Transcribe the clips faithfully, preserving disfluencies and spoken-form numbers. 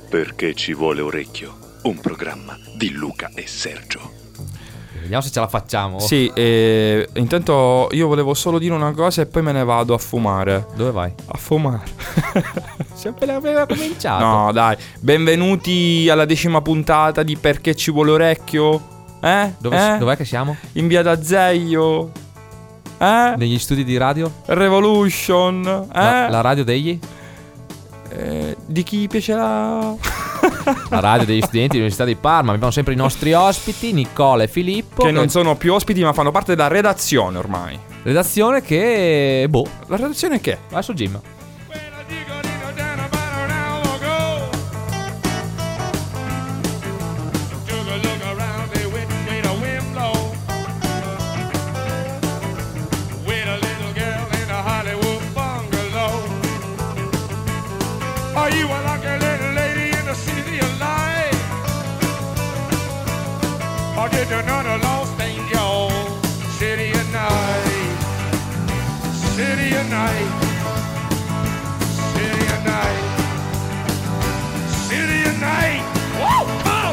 Perché ci vuole orecchio, un programma di Luca e Sergio. Vediamo se ce la facciamo. Sì, eh, intanto io volevo solo dire una cosa e poi me ne vado a fumare. Dove vai? A fumare. Si è appena, appena cominciato. No, dai. Benvenuti alla decima puntata di Perché ci vuole orecchio. Eh? Dove, eh? Dov'è che siamo? In via d'Azeglio. Eh? Negli studi di radio? Revolution. Eh? La, la radio degli? Eh, di chi piacerà? La radio degli studenti dell'Università di Parma. Abbiamo sempre i nostri ospiti, Nicola e Filippo. Che non sono più ospiti ma fanno parte della redazione ormai. Redazione che... boh. La redazione che? Adesso Jim. Another lost angel, city at night, city at night, city at night, city at night. Woo! Oh!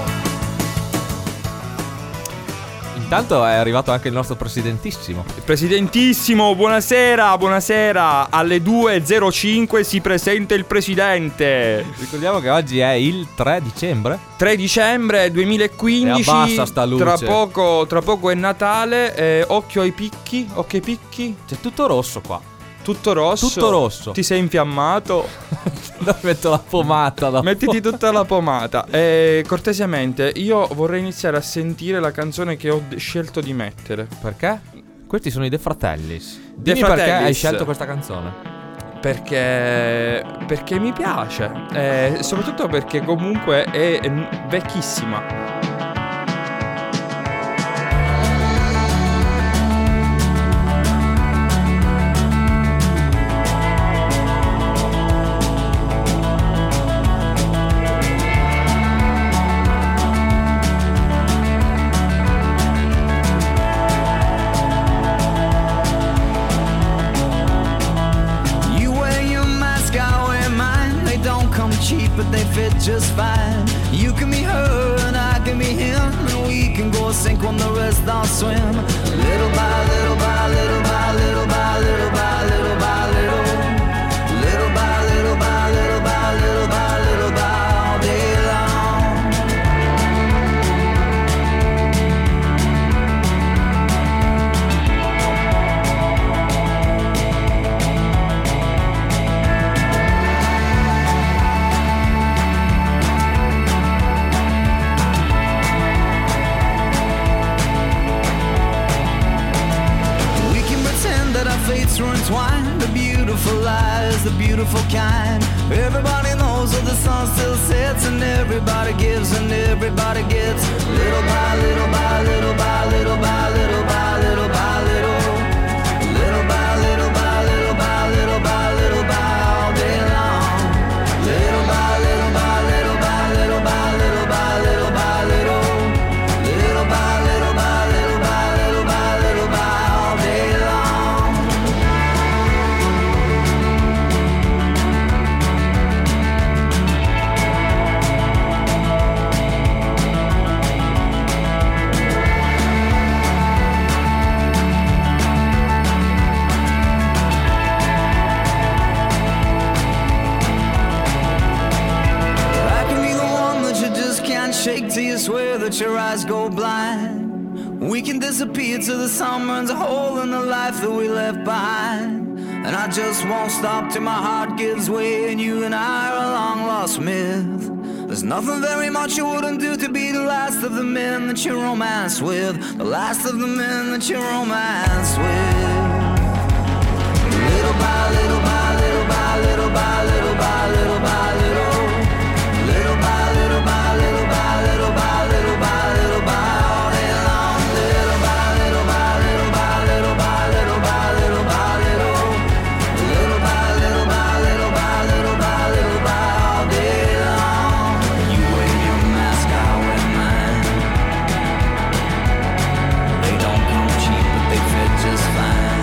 Intanto è arrivato anche il nostro presidentissimo. Presidentissimo, buonasera, buonasera. Alle due e zero cinque si presenta il presidente. Ricordiamo che oggi è il tre dicembre. tre dicembre duemilaquindici. E abbassa sta luce. Tra poco, tra poco è Natale. eh, Occhio ai picchi, occhio ai picchi. C'è tutto rosso qua. Tutto rosso. Tutto rosso. Ti sei infiammato? Dove metto la pomata dopo? Mettiti tutta la pomata. E cortesemente, io vorrei iniziare a sentire la canzone che ho d- scelto di mettere. Perché? Questi sono i De Fratellis. De Dimmi perché Fratellis. hai scelto questa canzone. Perché Perché mi piace. E soprattutto perché comunque è n- vecchissima. But they fit just fine. You can be her and I can be him, and we can go sink when the rest all swim. Little by little by little by little by little by little by little, little by little by little by little by little by all day long. Fates were entwined, the beautiful lies, the beautiful kind. Everybody knows that the sun still sets, and everybody gives and everybody gets. Little by little by little by little by little by little by little, little by little by little by little by little by all day long. Little by little by little by little by little by little by little, little by little by little by little by little by all day long. Shake till you swear that your eyes go blind. We can disappear till the sun burns a hole in the life that we left behind. And I just won't stop till my heart gives way, and you and I are a long lost myth. There's nothing very much you wouldn't do to be the last of the men that you romance with, the last of the men that you romance with. Little by little by little by little by little by little by little, little by little by little by little by little by little by all day long. Little by little by little by little by little by little by little, little by little by little by little by little by all day long. You wave your mask, I wear mine. They don't come cheap, but they fit just fine.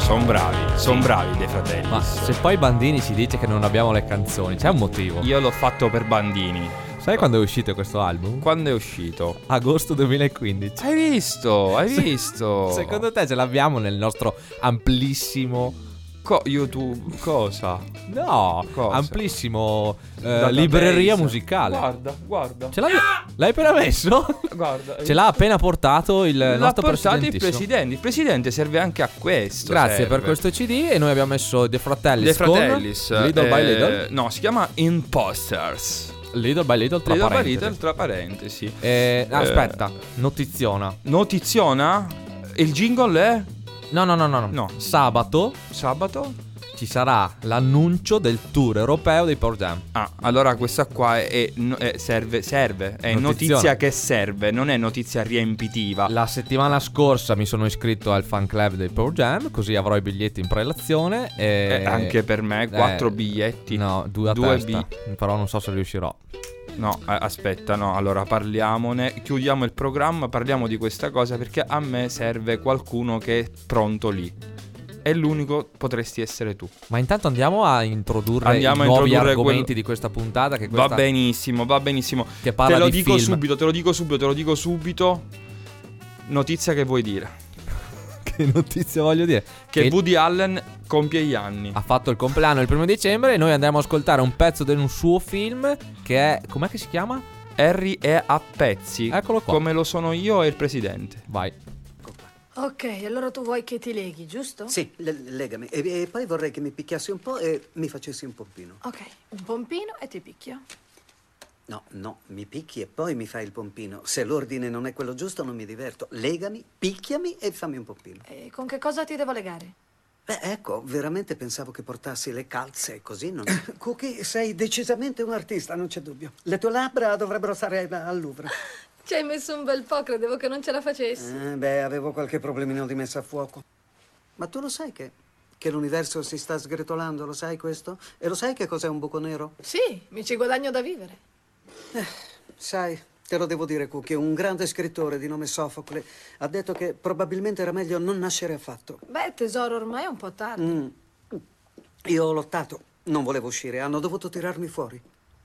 sono bravi, sono bravi dei Fratelli. Ma se poi Bandini ci dice che non abbiamo le canzoni, c'è un motivo. Io l'ho fatto per Bandini. Sai quando è uscito questo album? Quando è uscito? Agosto duemilaquindici. Hai visto? Hai visto? Secondo te ce l'abbiamo nel nostro amplissimo Co- YouTube cosa? No, Cosa? amplissimo eh, Database. libreria musicale. Guarda, guarda. Ce l'hai, l'hai appena messo? Guarda. Ce l'ha appena portato il L'ha nostro portato il presidentissimo. presidente. Il presidente serve anche a questo. Grazie serve. per questo C D. E noi abbiamo messo The Fratellis. The Fratellis. con Little eh, by Little. No, si chiama Imposters. Little by Little tra Little by parentesi. Little tra parentesi. Eh, Eh, aspetta, notiziona. Notiziona. Il jingle è No, no, no, no, no. No. Sabato sabato. ci sarà l'annuncio del tour europeo dei Pearl Jam. Ah, allora questa qua è, è- è- serve, serve, è Notiziona. notizia che serve, non è notizia riempitiva. La settimana scorsa mi sono iscritto al fan club dei Pearl Jam, così avrò i biglietti in prelazione. E... Eh, anche per me, quattro Eh, biglietti. No, due a Due testa. Però non so se riuscirò. No, eh, aspetta, no, allora parliamone, chiudiamo il programma, parliamo di questa cosa perché a me serve qualcuno che è pronto lì. E l'unico potresti essere tu. Ma intanto andiamo a introdurre Andiamo i a nuovi introdurre argomenti quello- di questa puntata. Che questa... Va benissimo, va benissimo. Che parla te lo di dico film. subito, te lo dico subito, te lo dico subito. Notizia che vuoi dire? Che notizia voglio dire? Che Woody Allen compie gli anni. ha fatto il compleanno il primo dicembre e noi andremo a ascoltare un pezzo di un suo film che è... Com'è che si chiama? Harry è a pezzi. Eccolo qua. Come lo sono io e il presidente. Vai. Ok, allora tu vuoi che ti leghi, giusto? Sì, le- legami. E, e poi vorrei che mi picchiassi un po' e mi facessi un pompino. Ok, un pompino e ti picchio. No, no, mi picchi e poi mi fai il pompino. Se l'ordine non è quello giusto non mi diverto. Legami, picchiami e fammi un pompino. E con che cosa ti devo legare? Beh, ecco, veramente pensavo che portassi le calze così, non... Cookie, sei decisamente un artista, non c'è dubbio. Le tue labbra dovrebbero stare al Louvre. Ci hai messo un bel po', credevo che non ce la facessi. Eh, beh, avevo qualche problemino di messa a fuoco. Ma tu lo sai che, che l'universo si sta sgretolando, lo sai questo? E lo sai che cos'è un buco nero? Sì, mi ci guadagno da vivere. Sai, te lo devo dire, Cookie, un grande scrittore di nome Sofocle ha detto che probabilmente era meglio non nascere affatto. Beh, tesoro, ormai è un po' tardi. Mm. Io ho lottato, non volevo uscire, hanno dovuto tirarmi fuori.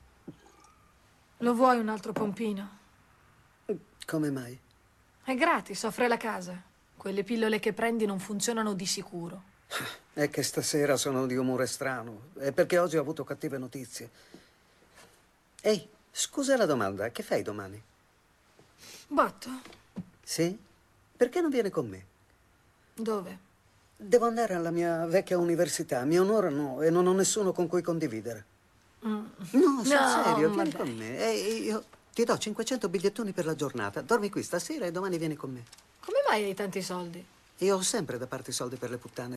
Lo vuoi un altro pompino? Come mai? È gratis, offre la casa. Quelle pillole che prendi non funzionano di sicuro. È che stasera sono di umore strano, è perché oggi ho avuto cattive notizie. Ehi, scusa la domanda, che fai domani? Botto? Sì? Perché non vieni con me? Dove? Devo andare alla mia vecchia università, mi onorano e non ho nessuno con cui condividere. Mm. No, sul No, serio, ma vieni dai. con me. E io ti do cinquecento bigliettoni per la giornata. Dormi qui stasera e domani vieni con me. Come mai hai tanti soldi? Io ho sempre da parte i soldi per le puttane.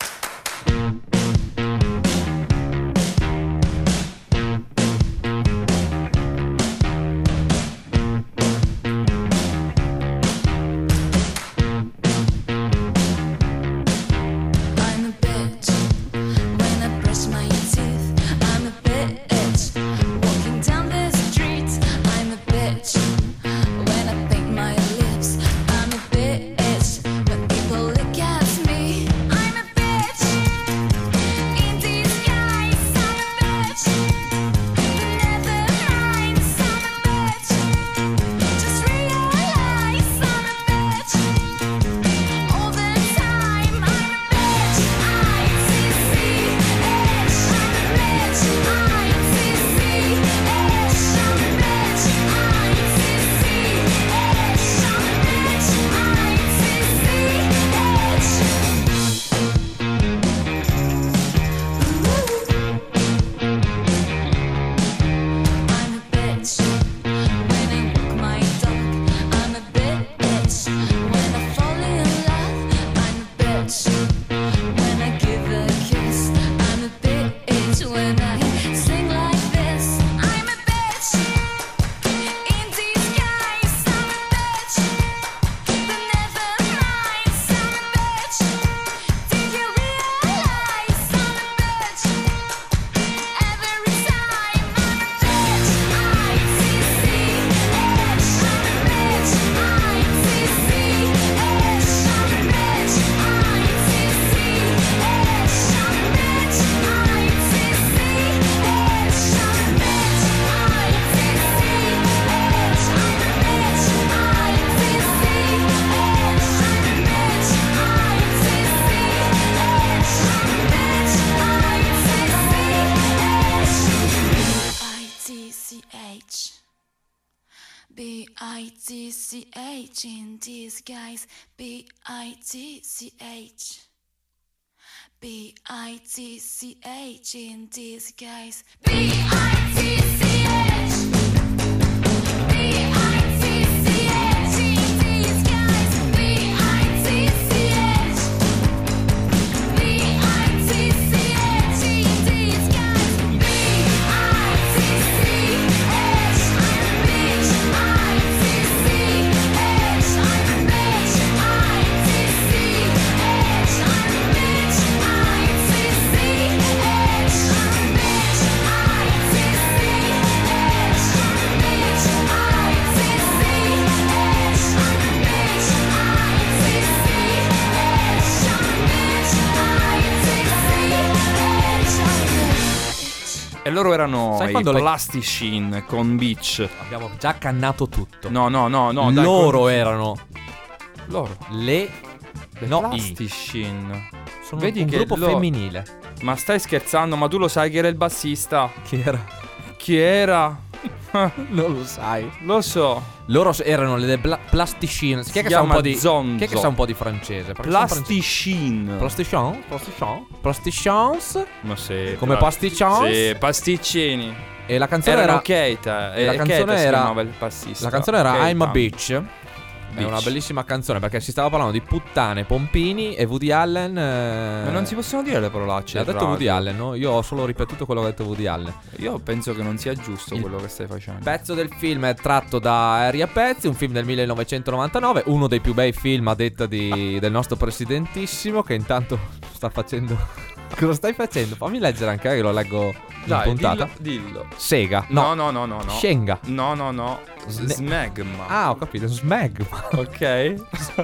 I'm a bitch when I brush my teeth. I'm a bitch walking down the street. I'm a bitch when I paint my lips. I'm a bitch when people look at me. I'm a bitch C H in disguise. B I T C H. B I T C H in disguise. B I T C H. B I T C H in disguise. B I T C H. B I T C H in disguise. B I T C H. I'm a bitch. I T C H. I'm a bitch. I T C H. I'm a bitch. I T C H. I'm a bitch. I T C H. I'm a bitch. I T C H. I'm a bitch. I T C H. I'm a bitch. I T C H. I'm a bitch. E loro erano Sai i quando le- Plasticine con Beach. Abbiamo già cannato tutto. No, no, no, no. dai, Loro con- erano Loro. le no i. Plasticine. Sono Vedi un che gruppo lo- femminile. Ma stai scherzando? Ma tu lo sai chi era il bassista? Chi era? Chi era? Non lo sai. Lo so. Loro s- erano le bla- Plasticine. Chi è Si che sa un chiama po' di Zonzo. Chi è che sa un po' di francese? Perché sono francesi. Plasticine. Plasticine? Plasticine? Plasticines? Ma sì. Come pla- pasticcions? Sì, pasticcini. E la canzone Erano era Kate. e E la canzone Kate si era- chiamava il bassista. La canzone era Kate I'm a Town. Bitch. È una Bitch. bellissima canzone perché si stava parlando di puttane, pompini e Woody Allen. eh, Ma non si possono dire le parolacce. l'ha in detto radio. Woody Allen, no? Io ho solo ripetuto quello che ha detto Woody Allen. Io penso che non sia giusto Il quello che stai facendo. Il pezzo del film è tratto da Harry a pezzi, un film del millenovecentonovantanove, uno dei più bei film a detta di- del nostro presidentissimo, che intanto sta facendo... Cosa stai facendo? Fammi leggere anche che lo leggo in Dai, puntata. dillo, dillo. Sega. No, No, no, no, no, no. Scenga. No, no, no. S- Ne- Smegma. Ah, ho capito, Smegma. Ok.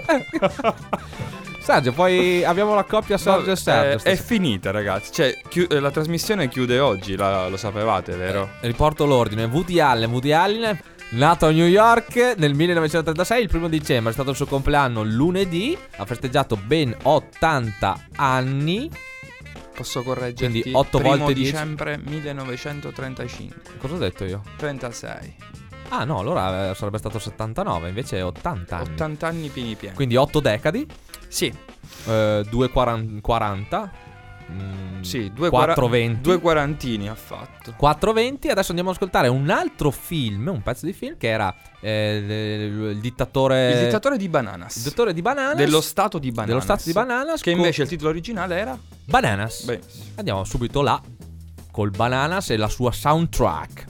Sergio, poi abbiamo la coppia Sergio e Sergio. Eh, è stasera. finita, ragazzi. Cioè, chi- eh, la trasmissione chiude oggi, la- lo sapevate, vero? Riporto l'ordine. Woody Allen, Woody Allen, nato a New York nel millenovecentotrentasei, il primo dicembre, è stato il suo compleanno lunedì, ha festeggiato ben ottanta anni. Posso correggerti? Quindi otto Primo volte dieci. dicembre millenovecentotrentacinque. Cosa ho detto io? trentasei. Ah no, allora eh, sarebbe stato settantanove, invece è ottanta anni. ottanta anni pieni pieni. Quindi otto decadi, Sì, eh, due quaranta, mm, sì, due quattro quara- venti. Due quarantini ha fatto. quattro venti. Adesso andiamo ad ascoltare un altro film, un pezzo di film che era eh, il, il dittatore Il dittatore di Bananas. il dittatore di Bananas. Dello stato di Bananas. dello stato di Bananas, Che co- invece il titolo originale era Bananas. Beh, Andiamo subito là col Bananas e la sua soundtrack.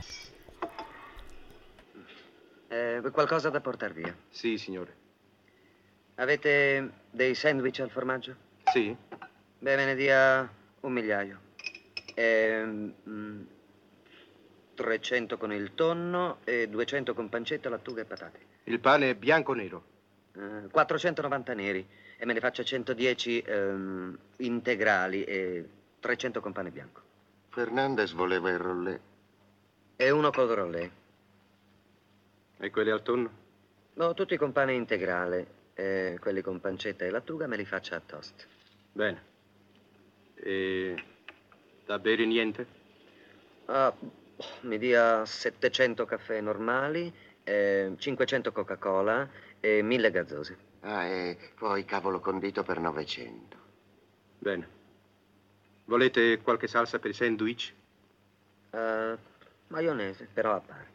Eh, qualcosa da portar via? Sì, signore. Avete dei sandwich al formaggio? Sì? Beh, me ne dia un migliaio. Ehm, mm, trecento con il tonno e duecento con pancetta, lattuga e patate. Il pane è bianco o nero? Eh, quattrocentonovanta neri e me ne faccia centodieci ehm, integrali e trecento con pane bianco. Fernandez voleva il rollè. E uno col rollè. E quelli al tonno? No, tutti con pane integrale. E quelli con pancetta e lattuga me li faccia a toast. Bene. E da bere niente? Ah, mi dia settecento caffè normali, eh, cinquecento Coca-Cola e mille gazzose. Ah, e poi cavolo condito per novecento. Bene. Volete qualche salsa per i sandwich? Eh, maionese, però a parte.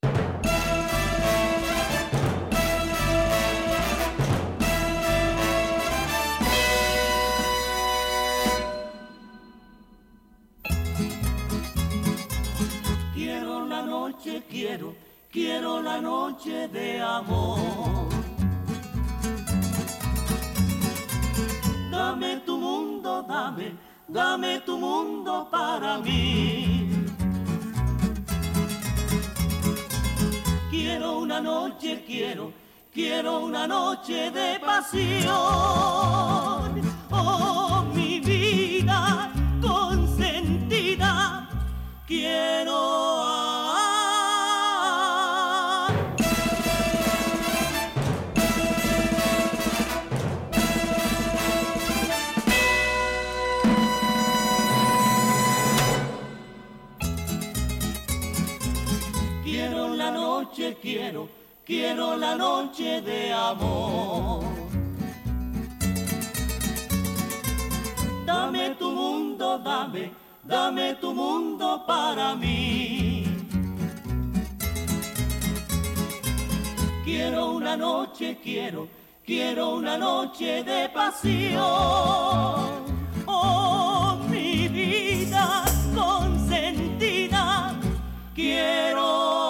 Quiero la noche, quiero, quiero la noche de amor. Dame tu mundo, dame, dame tu mundo para mí. Quiero una noche, quiero, quiero una noche de pasión. Oh, mi vida consentida, quiero amar. Quiero la noche, quiero, quiero la noche de amor. Dame tu mundo, dame, dame tu mundo para mí. Quiero una noche, quiero, quiero una noche de pasión. Oh, mi vida consentida, quiero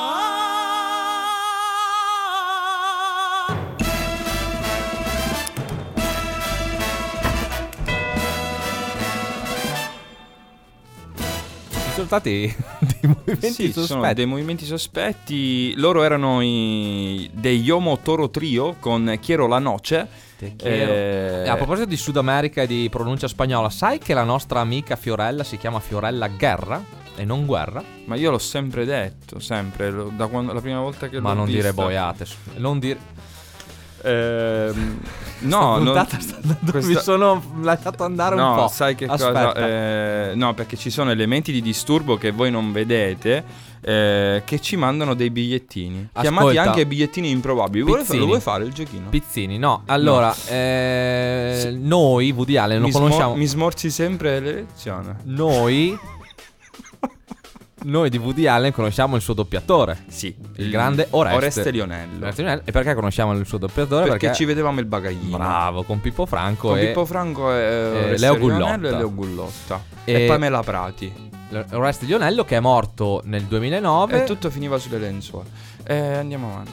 sono stati dei movimenti sì, sospetti. Sono dei movimenti sospetti. Loro erano i dei Yomo Toro Trio con Quiero la Noche. Eh... E a proposito di Sud America e di pronuncia spagnola, sai che la nostra amica Fiorella si chiama Fiorella Guerra e non Guerra? Ma io l'ho sempre detto, sempre, da quando, la prima volta che Ma l'ho non vista. dire boiate, non dire... Ehm, no, non, questa... mi sono lasciato andare no, un po'. sai che Aspetta. cosa? Eh, no, perché ci sono elementi di disturbo che voi non vedete, eh, che ci mandano dei bigliettini. Ascolta. Chiamati anche bigliettini improbabili. Vuoi fa- lo vuoi fare il giochino? Pizzini, no. Allora, No. Eh, Sì. noi Woody Allen lo mi conosciamo. Smo- mi smorzi sempre l'elezione. Noi Noi di Woody Allen conosciamo il suo doppiatore. Sì, il grande Oreste, Oreste Lionello. Oreste Lionello. E perché conosciamo il suo doppiatore? Perché, Perché ci vedevamo il bagaglino. Bravo, con Pippo Franco Con e Pippo Franco e, Oreste Leo Lionello Gullotta. e Leo Gullotta. E- E Pamela Prati. Oreste Lionello, che è morto nel duemilanove. E tutto finiva sulle lenzuola. E andiamo avanti.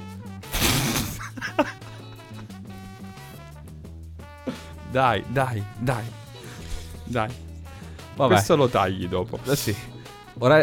Dai, dai, dai. Dai. Vabbè. Questo lo tagli dopo. Eh sì. Ora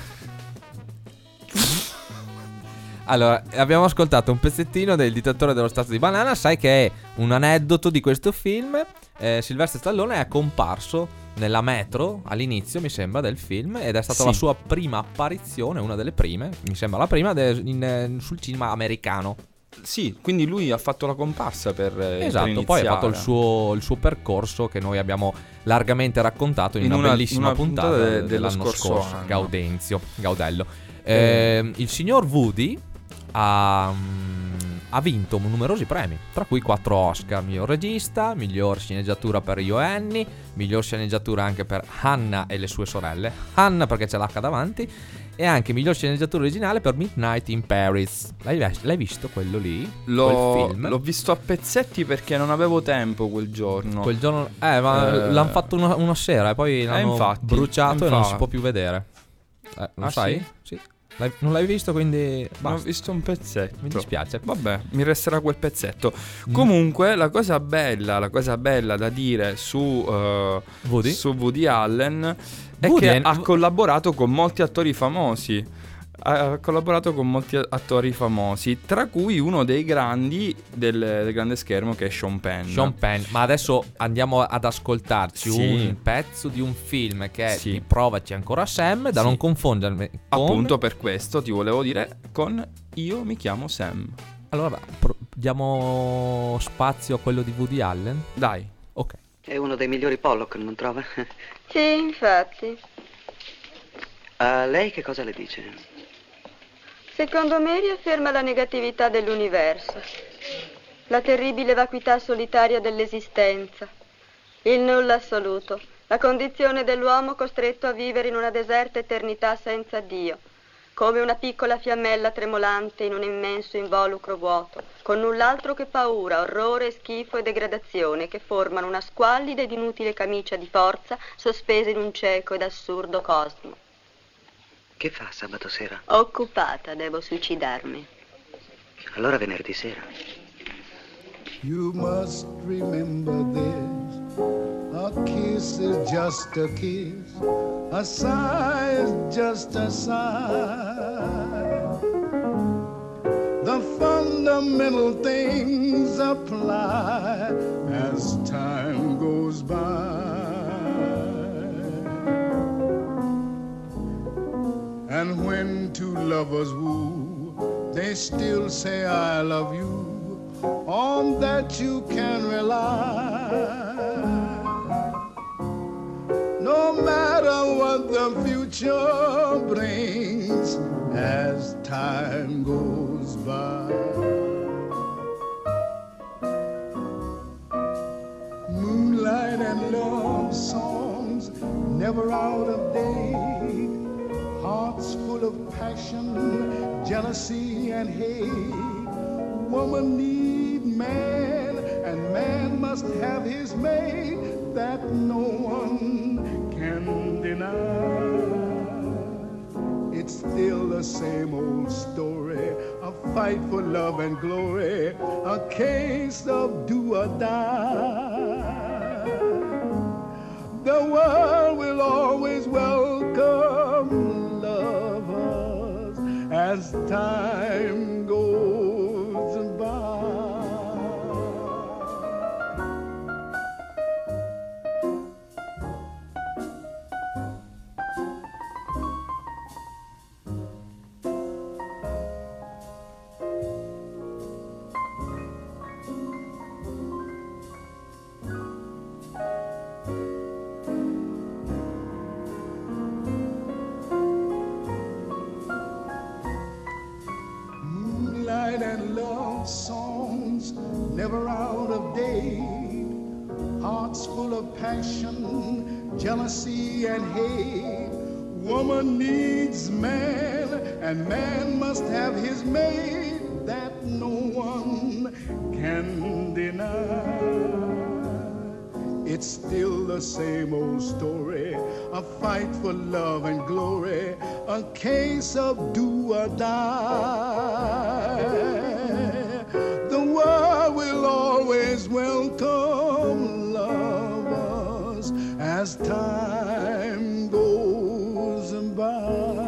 Allora, abbiamo ascoltato un pezzettino del Dittatore dello Stato di Banana. Sai che è un aneddoto di questo film. eh, Sylvester Stallone è comparso nella metro all'inizio, mi sembra, del film. Ed è stata Sì. la sua prima apparizione, una delle prime, mi sembra la prima de- in, eh, sul cinema americano. Sì, quindi lui ha fatto la comparsa per eh, Esatto, per poi ha iniziare. fatto il suo, il suo percorso che noi abbiamo largamente raccontato in, In una, una- bellissima una puntata, puntata de- de- dello dell'anno scorso scorso, anno. Gaudenzio, Gaudello. Eh. Eh, il signor Woody ha, mm, ha vinto numerosi premi, tra cui quattro Oscar: miglior regista, miglior sceneggiatura per Io e Annie, miglior sceneggiatura anche per Hannah e le sue sorelle, Hannah perché c'è l'H davanti, e anche miglior sceneggiatura originale per Midnight in Paris. L'hai, l'hai visto quello lì? L'ho, quel film? l'ho visto a pezzetti perché non avevo tempo quel giorno. Quel giorno, eh, ma Eh. l'hanno fatto una, una sera e poi l'hanno infatti, bruciato e non infatti. si può più vedere. Eh, lo Ah, sai? sì? Sì. L'hai- non l'hai visto, quindi Non ho basta. visto un pezzetto. Mi dispiace. Vabbè, mi resterà quel pezzetto. Mm. Comunque, la cosa bella, la cosa bella da dire su eh, Woody? su Woody Allen è Woody che Allen- ha collaborato con molti attori famosi. Ha collaborato con molti attori famosi, tra cui uno dei grandi del, del grande schermo, che è Sean Penn. Sean Penn. Ma adesso andiamo ad ascoltarci Sì. un pezzo di un film che è Sì. di Provaci ancora Sam, da Sì. non confondermi con... Appunto per questo ti volevo dire con Io mi chiamo Sam. Allora, pro- diamo spazio a quello di Woody Allen? Dai. Ok. È uno dei migliori Pollock, non trova? Sì, infatti. A lei che cosa le dice? Secondo me riafferma la negatività dell'universo, la terribile vacuità solitaria dell'esistenza, il nulla assoluto, la condizione dell'uomo costretto a vivere in una deserta eternità senza Dio, come una piccola fiammella tremolante in un immenso involucro vuoto, con null'altro che paura, orrore, schifo e degradazione che formano una squallida ed inutile camicia di forza sospesa in un cieco ed assurdo cosmo. Che fa sabato sera? Occupata, devo suicidarmi. Allora venerdì sera. You must remember this. A kiss is just a kiss. A sigh is just a sigh. The fundamental things apply as time goes by. And when two lovers woo, they still say I love you. On that you can rely. No matter what the future brings as time goes by. Moonlight and love songs never out of date. Hearts full of passion, jealousy and hate. Woman need man, and man must have his mate. That no one can deny. It's still the same old story, a fight for love and glory, a case of do or die. The world will always welcome lovers as time goes by. And love songs never out of date. Hearts full of passion, jealousy and hate. Woman needs man, and man must have his mate. That no one can deny. It's still the same old story, a fight for love and glory, a case of do or die. The world will always welcome lovers as time goes by.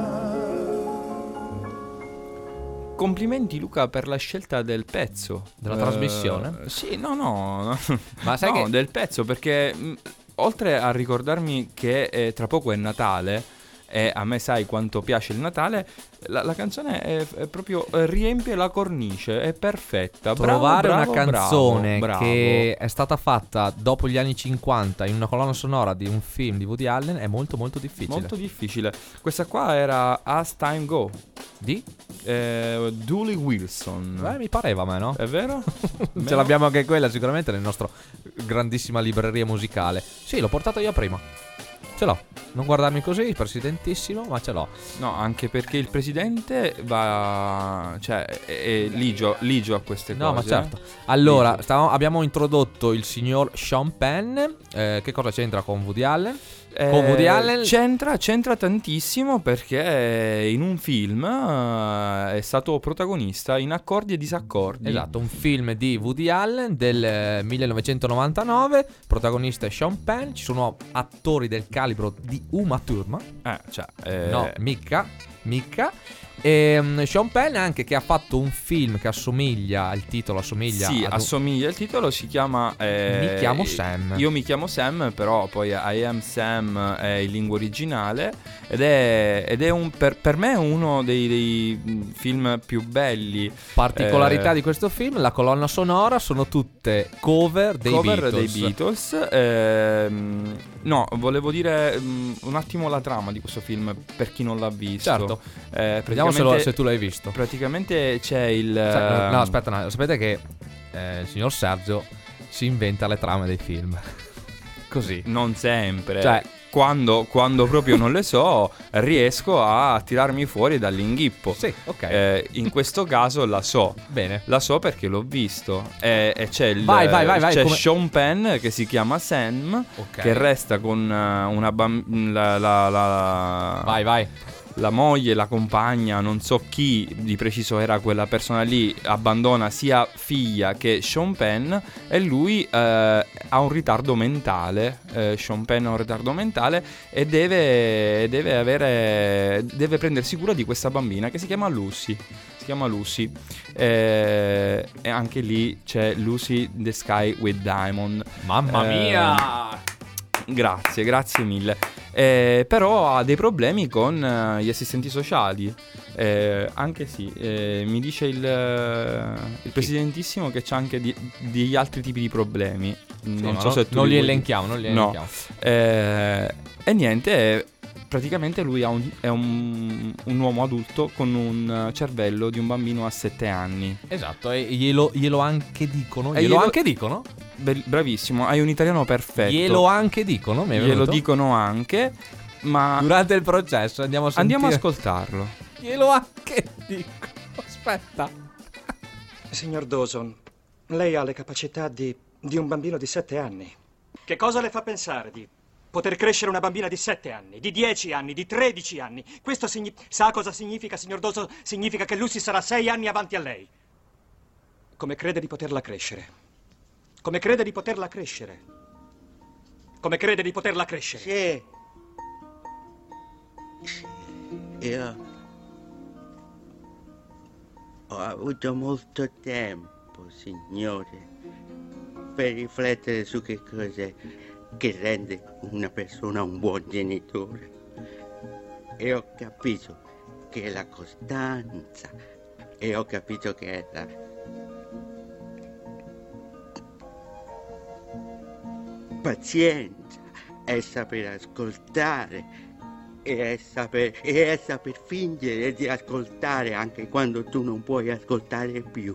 Complimenti Luca per la scelta del pezzo della uh, trasmissione. Sì, no, no, ma sai no, che del pezzo, perché mh, oltre a ricordarmi che eh, tra poco è Natale e a me sai quanto piace il Natale, la, la canzone è, è proprio eh, riempie la cornice, è perfetta. Trovare bravo, una bravo, canzone bravo, che è stata fatta dopo gli anni cinquanta in una colonna sonora di un film di Woody Allen è molto molto difficile. Molto difficile. Questa qua era As Time Go di eh, Dooley Wilson. Beh, mi pareva a me, no? È vero? Ce l'abbiamo anche quella sicuramente nel nostro grandissima libreria musicale. Sì, l'ho portato io prima. Ce l'ho. Non guardarmi così, presidentissimo, ma ce l'ho. No, anche perché il presidente va, cioè, è, è ligio, ligio a queste no, cose. No, ma certo. Allora, stavamo, abbiamo introdotto il signor Sean Penn. Eh, che cosa c'entra con Woody Allen? Eh, con Woody Allen c'entra, c'entra tantissimo perché in un film uh, è stato protagonista in Accordi e Disaccordi. Esatto, un film di Woody Allen del eh, millenovecentonovantanove. Protagonista è Sean Penn. Ci sono attori del calibro di Uma Thurman. Eh, cioè, eh... No, mica, mica. E um, Sean Penn anche, che ha fatto un film che assomiglia, il titolo assomiglia Sì, ad un... assomiglia, il titolo si chiama eh, Mi chiamo Sam. Io mi chiamo Sam, però poi I Am Sam è in lingua originale. Ed è, ed è un, per, per me uno dei, dei film più belli. Particolarità eh, di questo film, la colonna sonora sono tutte cover dei cover Beatles. dei Beatles. ehm, No, volevo dire um, un attimo la trama di questo film per chi non l'ha visto. Certo. eh, Vediamo se, lo, se tu l'hai visto. Praticamente c'è il Sa- no, no, aspetta, no, sapete che eh, il signor Sergio si inventa le trame dei film. Così. Non sempre. Cioè, Quando, quando proprio non le so, riesco a tirarmi fuori dall'inghippo. Sì, ok. Eh, in questo caso la so. Bene. La so perché l'ho visto. E, e c'è il vai, vai, vai, vai, c'è come... Sean Penn che si chiama Sam, okay. che resta con una bambina. La, la, la... Vai, vai. La moglie, la compagna, non so chi di preciso era quella persona lì, abbandona sia figlia che Sean Penn e lui eh, ha un ritardo mentale. Eh, Sean Penn ha un ritardo mentale e deve, deve avere, deve prendersi cura di questa bambina che si chiama Lucy. Si chiama Lucy. Eh, e anche lì c'è Lucy in the Sky with Diamond. Mamma eh, mia! Grazie, grazie mille. Eh, però ha dei problemi con uh, gli assistenti sociali. Eh, anche sì, eh, mi dice il, uh, il presidentissimo che c'ha anche di, degli altri tipi di problemi. Sì, non no, so no, se tu non li vuoi... elenchiamo, non li no. elenchiamo. Eh, e niente, praticamente lui ha un, è un, un uomo adulto con un cervello di un bambino a sette anni. Esatto, e glielo, glielo anche dicono. E Glielo, glielo- anche dicono? Be- bravissimo, hai un italiano perfetto. Glielo anche dicono, mi è Glielo venuto? dicono anche, ma Durante il processo andiamo a sentire. andiamo ad ascoltarlo. Glielo anche dicono. Aspetta. Signor Dawson, lei ha le capacità di, di un bambino di sette anni. Che cosa le fa pensare di poter crescere una bambina di sette anni, di dieci anni, di tredici anni? Questo signi- sa cosa significa, signor Dawson? Significa che Lucy sarà sei anni avanti a lei. Come crede di poterla crescere? Come crede di poterla crescere? Come crede di poterla crescere? Sì. Io ho avuto molto tempo, signore, per riflettere su che cos'è che rende una persona un buon genitore. E ho capito che è la costanza, e ho capito che è la pazienza, è saper ascoltare, e è saper, e è saper fingere di ascoltare anche quando tu non puoi ascoltare più.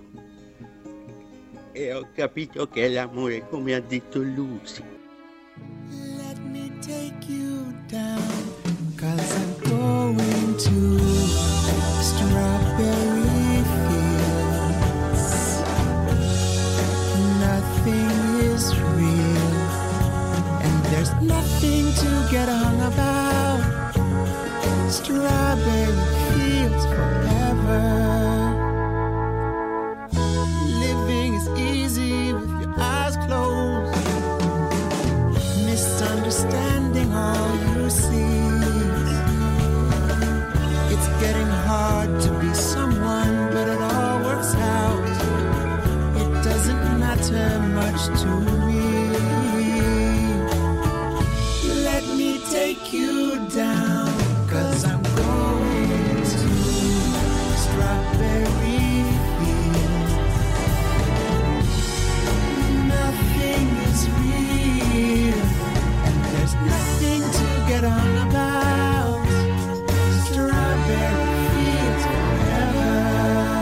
E ho capito che è l'amore, come ha detto Lucy. Let me take you down, 'cause I'm going to strawberry fields. Nothing is real, and there's nothing to get hung about. Strawberry fields forever. Living is easy with your eyes closed, misunderstanding all you see. It's getting hard to be someone, but it all works out. It doesn't matter much to me. Let me take you down, 'cause I'm going to strawberry fields. Nothing is real, and there's nothing to get on about. Strawberry fields forever.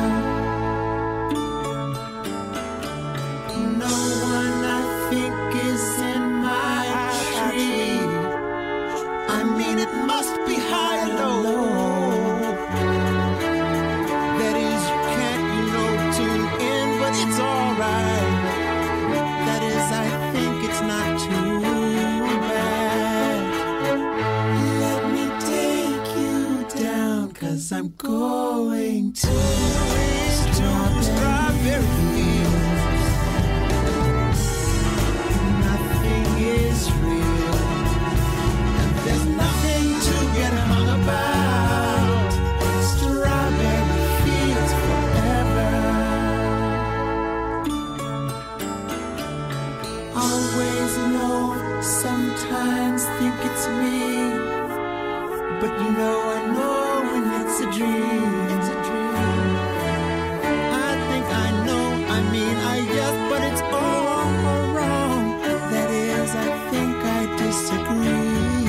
No one I think is in my tree. I mean, it must be high and low. That is, you can't, you know, tune in, but it's alright. That is, I think it's not too bad. Let me take you down, 'cause I'm going to strawberry fields. Nothing is real, and there's nothing to get hung about. Strawberry fields forever. Always know, sometimes think it's me, but you know I know when it's a dream. It's a dream. I think I know, I mean I yes, but it's all wrong. That is, I think I disagree.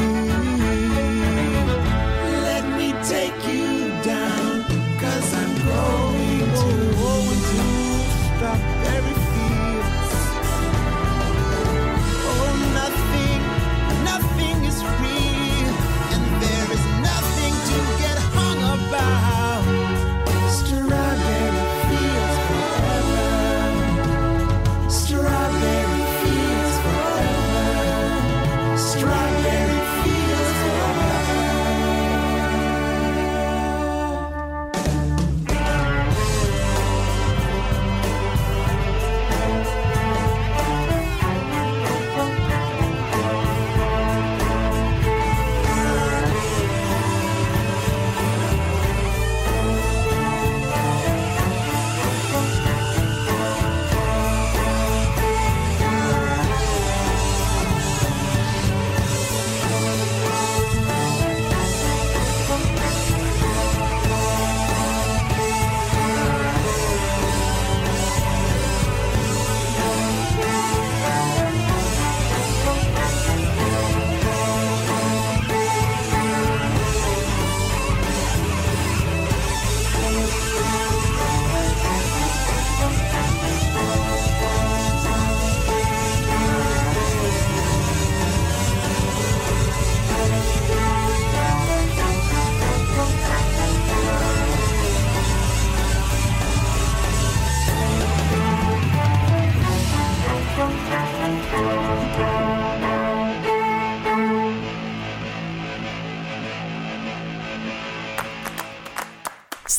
Let me take you down, 'cause I'm going to, going to strawberry fields. Oh, nothing, nothing is real, and there is nothing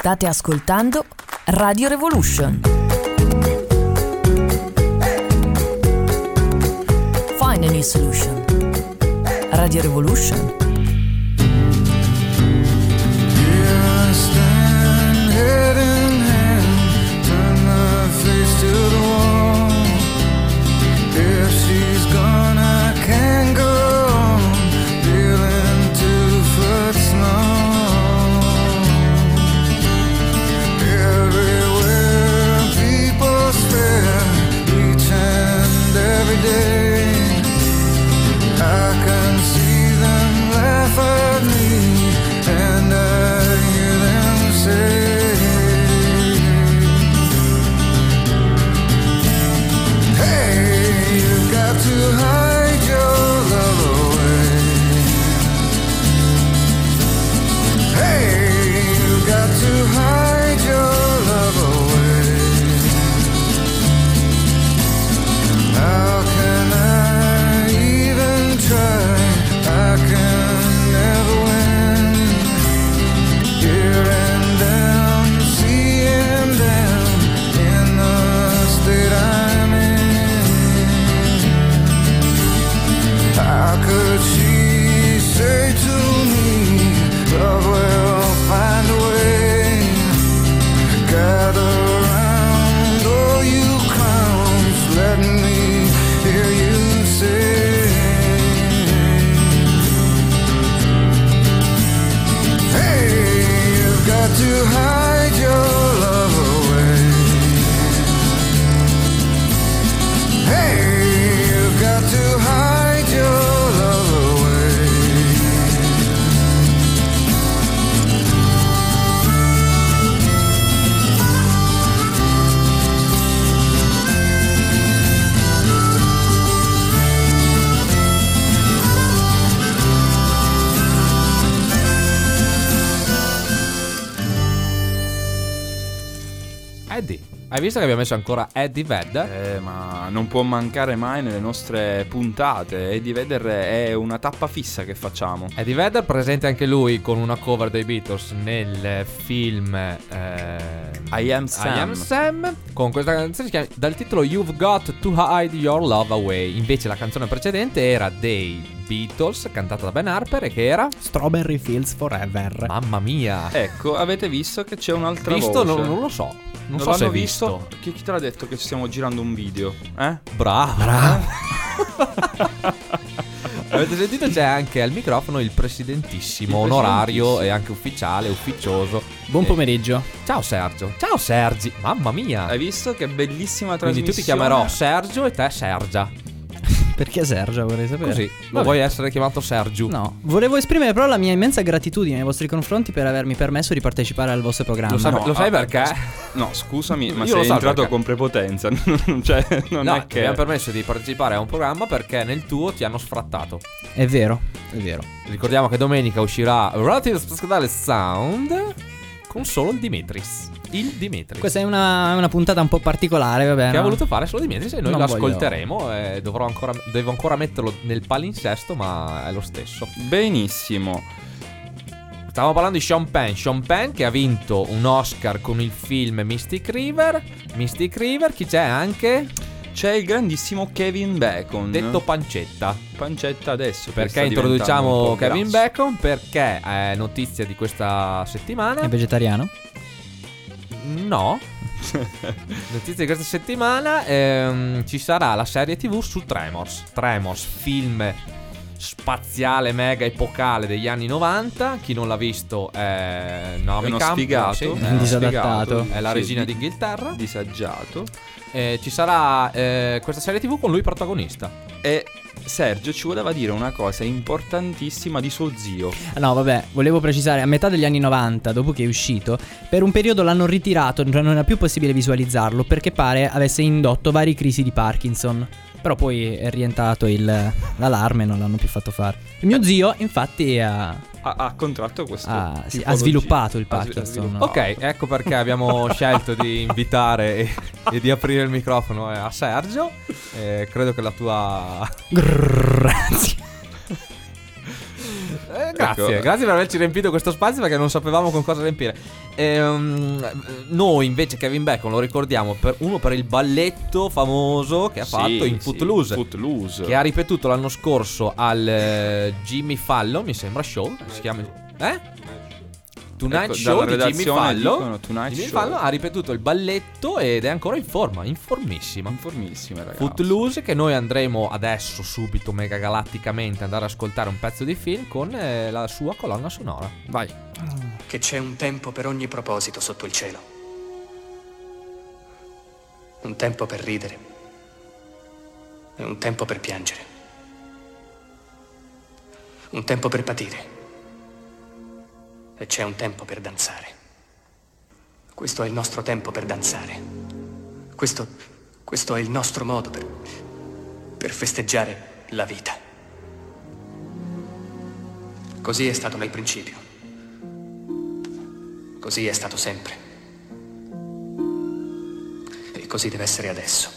State ascoltando Radio Revolution. Find a new solution. Radio Revolution. Head in hand, turn my face to the wall. If she's gone, I can't go on, feeling two foot small. Everywhere people stare, each and every day. I can see them laugh at me, and I hear them say, to hide your love away. Hey, you got to hide your love away. How can I even try? I can never win. Here and down, seeing them in the state I'm in. How could she say to me, love will find a way? Gather round, oh you clowns, let me hear you say, hey, you've got to hide your love away. Hey, you've got to hide your love away. Eddie, hai visto che abbiamo messo ancora Eddie Vedder? Eh, ma non può mancare mai nelle nostre puntate. Eddie Vedder è una tappa fissa che facciamo. Eddie Vedder presente anche lui con una cover dei Beatles nel film eh, I Am Sam. I Am Sam, con questa canzone che si chiama, dal titolo You've Got to Hide Your Love Away. Invece la canzone precedente era dei Beatles, cantata da Ben Harper, e che era Strawberry Fields Forever. Mamma mia. Ecco, avete visto che c'è un'altra visto? voce? Non, non lo so. Non, Non so l'hanno se hai visto? visto. Chi, chi te l'ha detto che stiamo girando un video? Eh? Bravo. Bravo. Avete sentito? C'è anche al microfono il presidentissimo, Il onorario presidentissimo. e anche ufficiale, ufficioso. Buon Eh, pomeriggio. Ciao Sergio. Ciao Sergi. Mamma mia. Hai visto che bellissima Quindi trasmissione? tu ti chiamerò Sergio e te Sergia. Perché Sergio, vorrei sapere. Così. Vabbè. Non vuoi essere chiamato Sergio? No, volevo esprimere però la mia immensa gratitudine nei vostri confronti per avermi permesso di partecipare al vostro programma. Lo sai, No, lo sai ah, perché? No, scusami, ma Io sei lo so entrato perché. con prepotenza. Cioè, non No, è ti che abbiamo permesso di partecipare a un programma perché nel tuo ti hanno sfrattato. È vero, è vero. Ricordiamo che domenica uscirà Relative Speciale Sound con solo il Dimitris. Il Dimitris. Questa è una, è una puntata un po' particolare, vabbè. Che no? ha voluto fare solo Dimitris e noi Non lo voglio- ascolteremo. E dovrò ancora, devo ancora metterlo nel palinsesto, ma è lo stesso. benissimo. Stavamo parlando di Sean Penn. Sean Penn che ha vinto un Oscar con il film Mystic River. Mystic River, chi c'è anche? C'è il grandissimo Kevin Bacon. Detto Pancetta. Pancetta adesso. che Perché sta diventando un introduciamo po' Kevin grasso. Bacon? Perché è notizia di questa settimana. È vegetariano? No. Notizia di questa settimana, ehm, ci sarà la serie tivù su Tremors. Tremors, film spaziale mega epocale degli anni novanta. Chi non l'ha visto è Naomi È uno Campbell, sfigato, sì, è è uno uno disadattato. sfigato, è la Sì, regina di- d'Inghilterra. Disagiato. Eh, ci sarà eh, questa serie tivù con lui protagonista. E Sergio ci voleva dire una cosa importantissima di suo zio. Ah, no, vabbè, volevo precisare, a metà degli anni novanta, dopo che è uscito, per un periodo l'hanno ritirato, cioè non era più possibile visualizzarlo perché pare avesse indotto varie crisi di Parkinson. Però poi è rientrato il, l'allarme e non l'hanno più fatto fare. Il mio zio, infatti, ha, Ha, ha contratto questo. ha- sì, ha tipologia. sviluppato il Ha svi- ha Parkinson. sviluppato. Ok, ecco perché abbiamo scelto di invitare e, e di aprire il microfono a Sergio. Eh, credo che la tua Grazie. Eh, Grazie, Ecco. grazie per averci riempito questo spazio perché non sapevamo con cosa riempire. Ehm, noi invece Kevin Bacon lo ricordiamo per uno per il balletto famoso che ha Sì, fatto in sì, Footloose, Footloose. che ha ripetuto l'anno scorso al eh, Jimmy Fallon, mi sembra show, si chiama eh? Tonight Ecco, Show dalla di Jimmy redazione Fallon. dicono Tonight Jimmy Show. Fallon ha ripetuto il balletto ed è ancora in forma, informissima. Informissima, ragazzi. Footloose, che noi andremo adesso subito mega galatticamente andare ad ascoltare un pezzo di film con eh, la sua colonna sonora. Vai. Che c'è un tempo per ogni proposito sotto il cielo. Un tempo per ridere e un tempo per piangere. Un tempo per patire e c'è un tempo per danzare. Questo è il nostro tempo per danzare. Questo, questo è il nostro modo per, per festeggiare la vita. Così è stato nel principio. Così è stato sempre. E così deve essere adesso.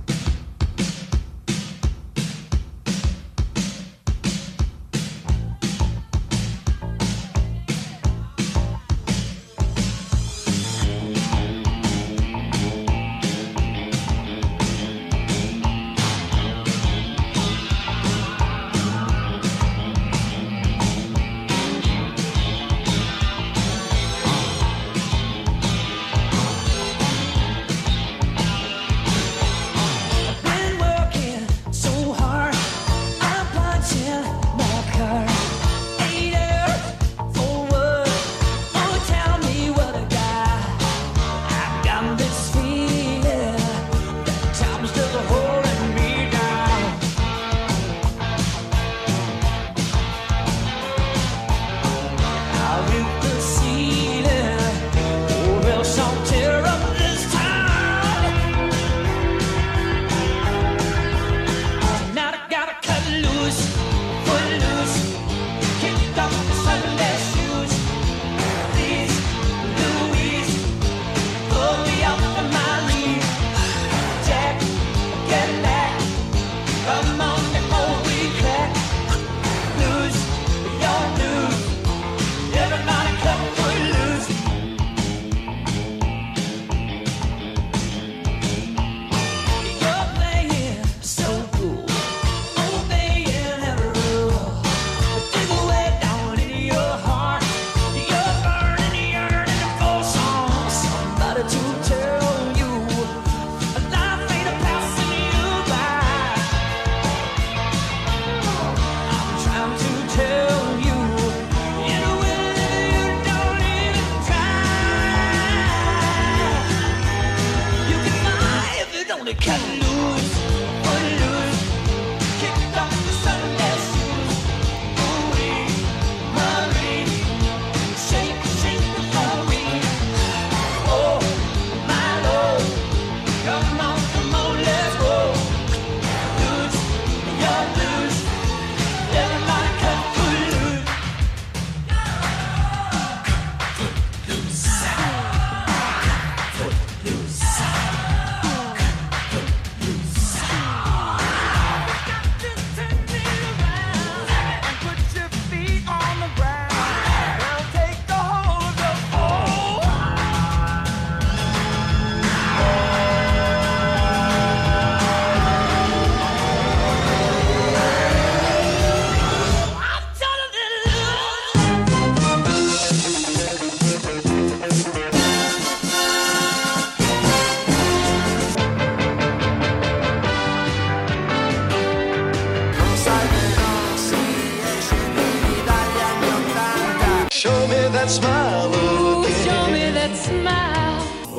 Show me that smile again. Show me that smile.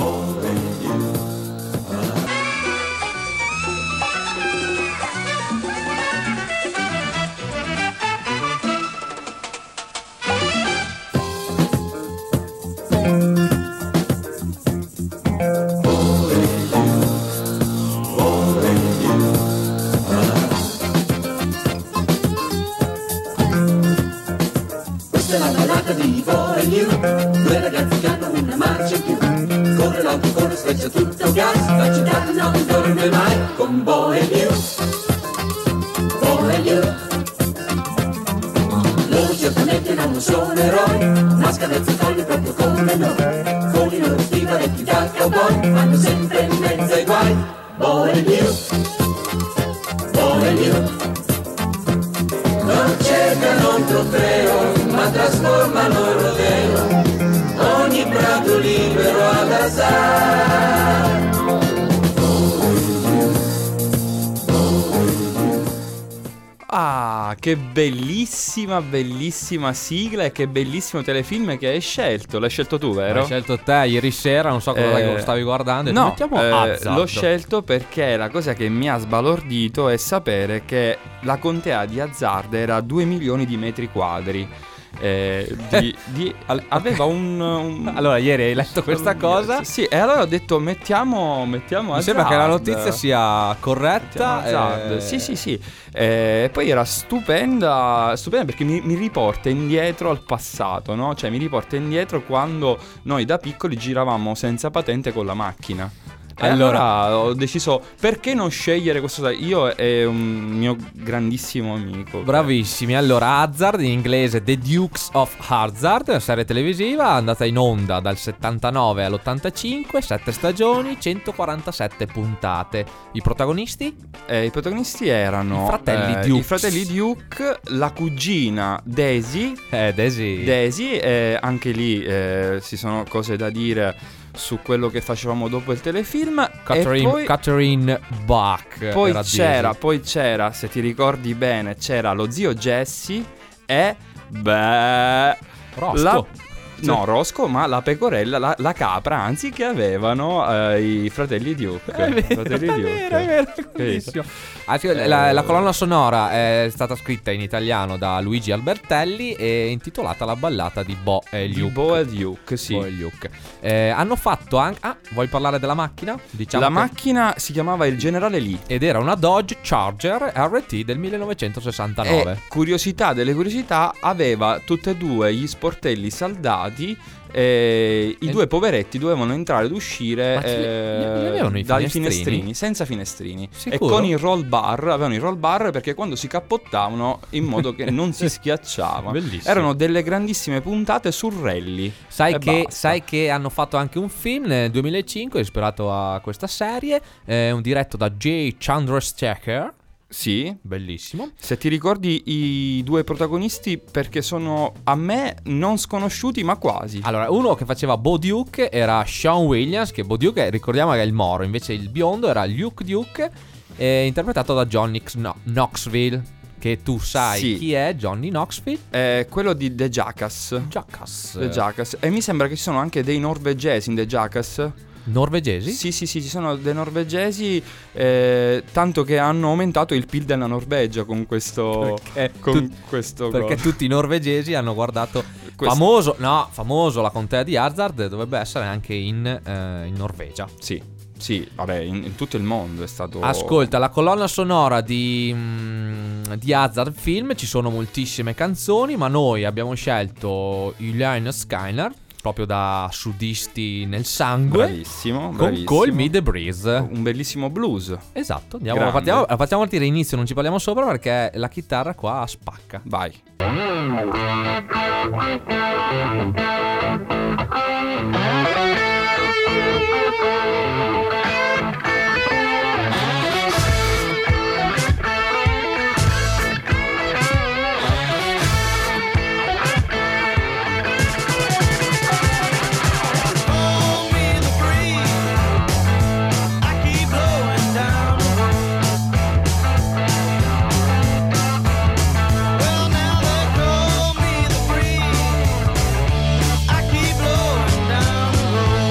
Questa è la ballata di For and You. Due ragazzi che hanno una marcia in più. Corre l'auto, corre, spezza tutto gas. La città non dorme mai con For and You. For and You. Loro certamente sono eroi, masca mezzo colli proprio come noi. Con i loro stivaletti da cowboy, vanno sempre in mezzo ai guai. Bohemio, Bohemio. Non cercano un trofeo, ma trasformano il rodeo. Ogni prato libero ad assai. Ah, che bellissima, bellissima sigla e che bellissimo telefilm che hai scelto. L'hai scelto tu, vero? L'hai scelto te ieri sera, non so cosa Eh, lo stavi guardando. E No, mettiamo eh, Hazard. l'ho scelto perché la cosa che mi ha sbalordito è sapere che la contea di Hazard era due milioni di metri quadri. Eh, di, di- al- aveva un, un- Allora, ieri hai letto questa cosa? Sì, e allora ho detto mettiamo, mettiamo Mi sembra che la Hazard. notizia sia corretta. Mettiamo Hazard. eh, Sì, sì, sì. E poi era stupenda, stupenda perché mi, mi riporta indietro al passato, no? Cioè mi riporta indietro quando noi da piccoli giravamo senza patente con la macchina. E Allora- allora ho deciso perché non scegliere questo. Io e un mio grandissimo amico. Bravissimi. Allora, Hazard, in inglese The Dukes of Hazzard, una serie televisiva andata in onda dal settantanove all'ottantacinque, sette stagioni, centoquarantasette puntate. I protagonisti? Eh, I protagonisti erano I fratelli eh, Duke. I fratelli Duke, la cugina Daisy. Eh, Daisy. Daisy, e anche lì eh, ci sono cose da dire su quello che facevamo dopo il telefilm. Catherine, e poi, Catherine Bach. poi era c'era, Daisy. poi c'era, se ti ricordi bene, c'era lo zio Jesse e beh, Roscoe. la- no, Roscoe, ma la pecorella, la, la capra, anzi, che avevano eh, i fratelli Duke. È vero, fratelli è Duke. vero, è vero, è Capito? bellissimo. Ah, sì, la, la colonna sonora è stata scritta in italiano da Luigi Albertelli e intitolata La ballata di Bo e Di Luke. Bo e Luke, sì. Bo e Luke. Eh, hanno fatto anche... Ah, vuoi parlare della macchina? Diciamo La che- macchina si chiamava il Generale Lee. Ed era una Dodge Charger R T del millenovecentosessantanove. E curiosità delle curiosità, aveva tutte e due gli sportelli saldati. E i E- due poveretti dovevano entrare ed uscire Ma ce li- eh, li avevano i dai finestrini? finestrini, senza finestrini. Sicuro? E con il roll bar, avevano il roll bar perché quando si cappottavano in modo che non si schiacciavano. Bellissimo. Erano delle grandissime puntate su rally. Sai E che, basta. sai che hanno fatto anche un film nel duemilacinque ispirato a questa serie, eh, un diretto da J. Chandrasekhar. Sì. Bellissimo. Se ti ricordi i due protagonisti, perché sono a me non sconosciuti ma quasi. Allora, uno che faceva Bo Duke era Sean Williams, che Bo Duke ricordiamo che è il moro, invece il biondo era Luke Duke, eh, interpretato da Johnny X- no, Knoxville, che tu sai Sì. chi è Johnny Knoxville? È quello di The Jackass. Jackass. The Jackass. E mi sembra che ci sono anche dei norvegesi in The Jackass. Norvegesi? Sì, sì, sì, ci sono dei norvegesi, eh, tanto che hanno aumentato il P I L della Norvegia con questo Perché, con tu- questo perché coso. tutti i norvegesi hanno guardato Questo- famoso, no, famoso la contea di Hazard dovrebbe essere anche in, eh, in Norvegia. Sì, sì, vabbè, in, in tutto il mondo è stato. Ascolta, la colonna sonora di, mm, di Hazard Film, ci sono moltissime canzoni, ma noi abbiamo scelto Elaine Skyner, proprio da sudisti nel sangue. Bravissimo, Con bravissimo. Call Me The Breeze. Un bellissimo blues. Esatto, andiamo, Grande. partiamo, facciamo partire inizio, non ci parliamo sopra perché la chitarra qua spacca. Vai. I keep blowing down the road.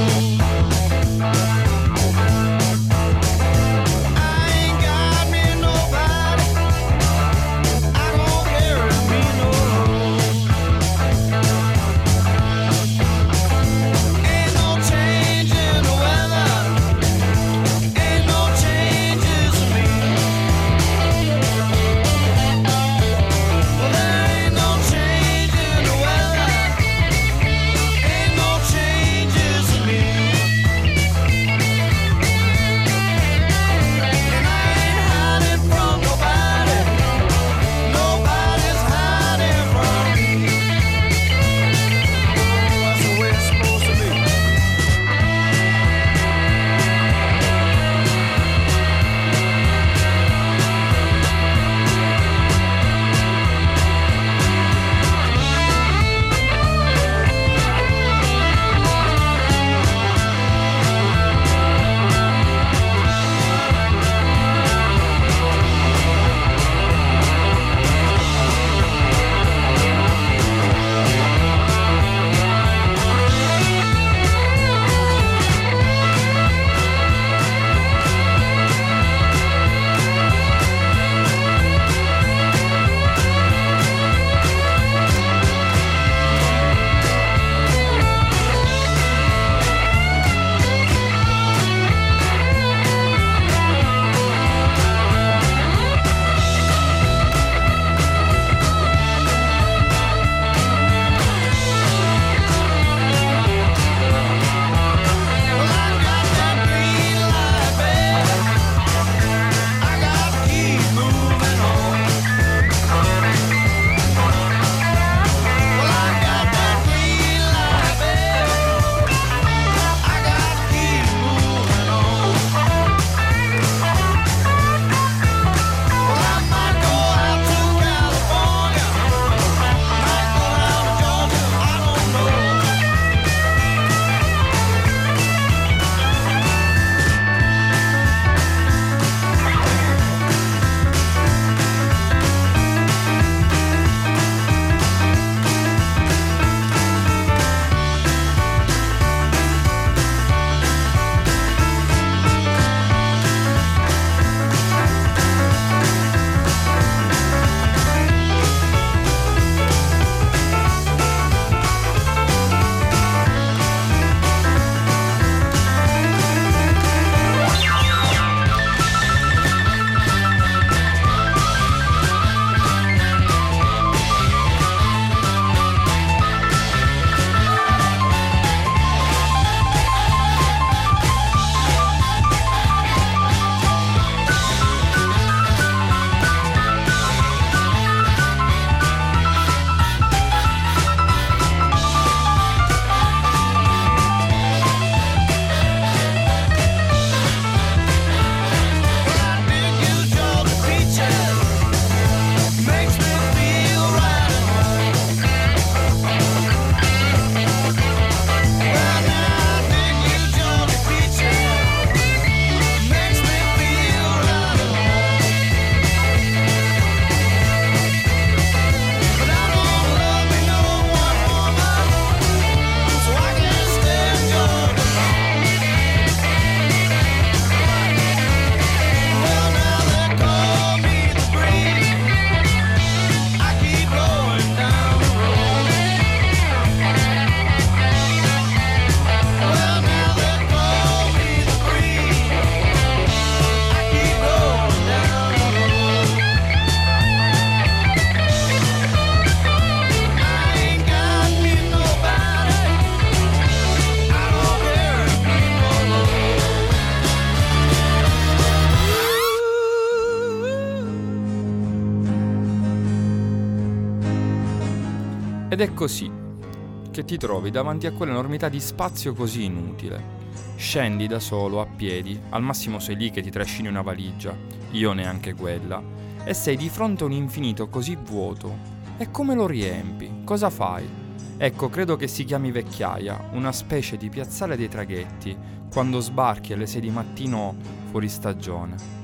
Ed è così che ti trovi davanti a quell'enormità di spazio così inutile. Scendi da solo, a piedi, al massimo sei lì che ti trascini una valigia, io neanche quella, e sei di fronte a un infinito così vuoto. E come lo riempi? Cosa fai? Ecco, credo che si chiami vecchiaia, una specie di piazzale dei traghetti, quando sbarchi alle sei di mattino fuori stagione.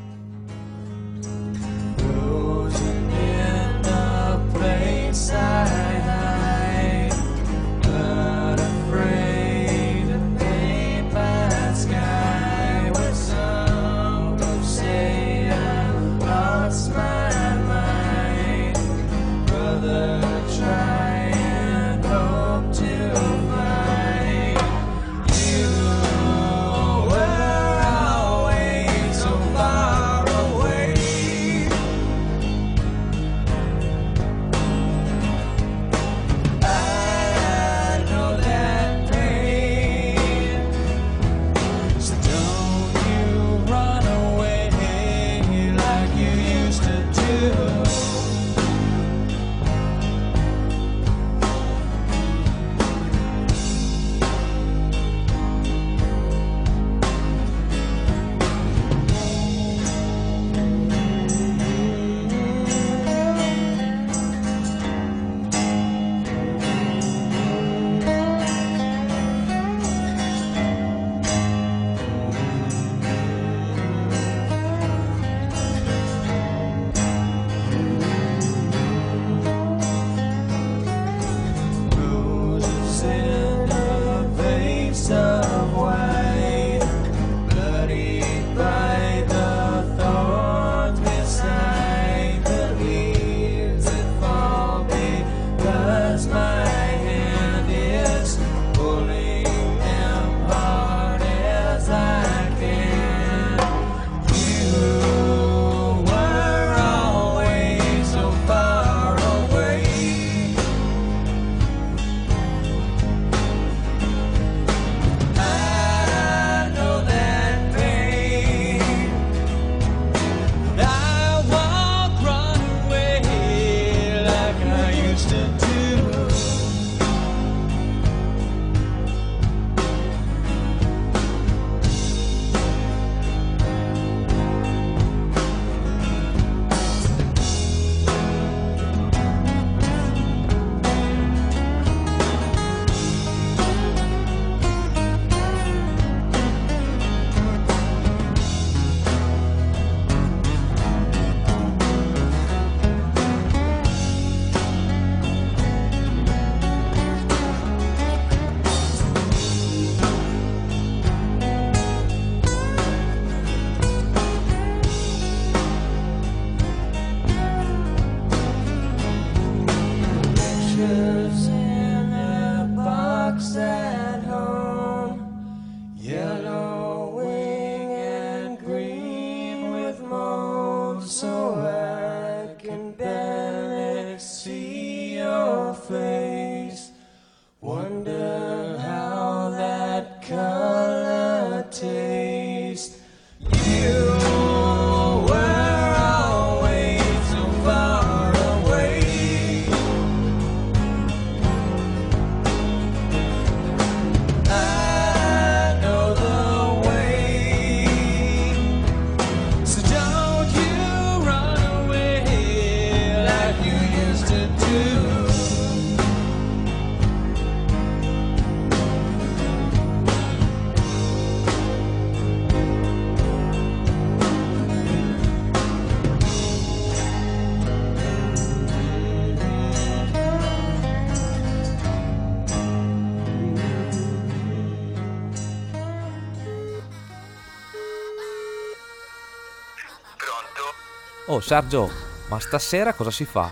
Oh Sergio, ma stasera cosa si fa?